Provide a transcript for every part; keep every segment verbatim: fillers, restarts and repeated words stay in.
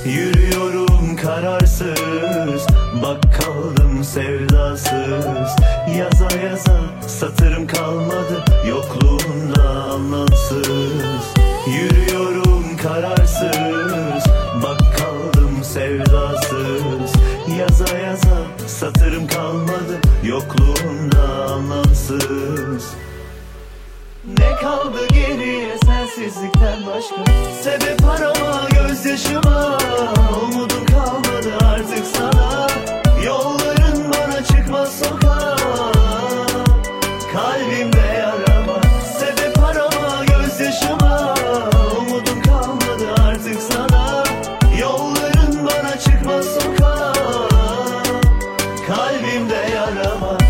Yürüyorum kararsız, bak kaldım sevdasız. Yaza yaza satırım kalmadı, yokluğunda anlamsız. Yürüyorum kararsız, bak kaldım sevdasız. Yaza yaza satırım kalmadı, yokluğunda anlamsız. Ne kaldı geriye sensizlikten başka? Sebep arama gözyaşıma, umudum kalmadı artık sana. Yolların bana çıkmaz sokağa, kalbimde yarama. Sebep arama gözyaşıma, umudum kalmadı artık sana. Yolların bana çıkmaz sokağa, kalbimde yarama.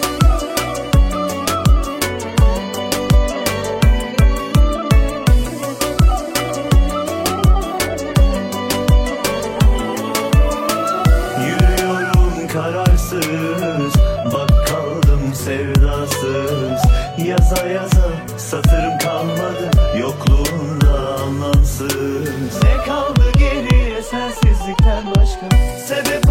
Kararsız, bak kaldım sevdasız. Yaza yaza satırım kalmadı, yokluğunda anlamsız. Ne kaldı geriye sensizlikten başka? Sebep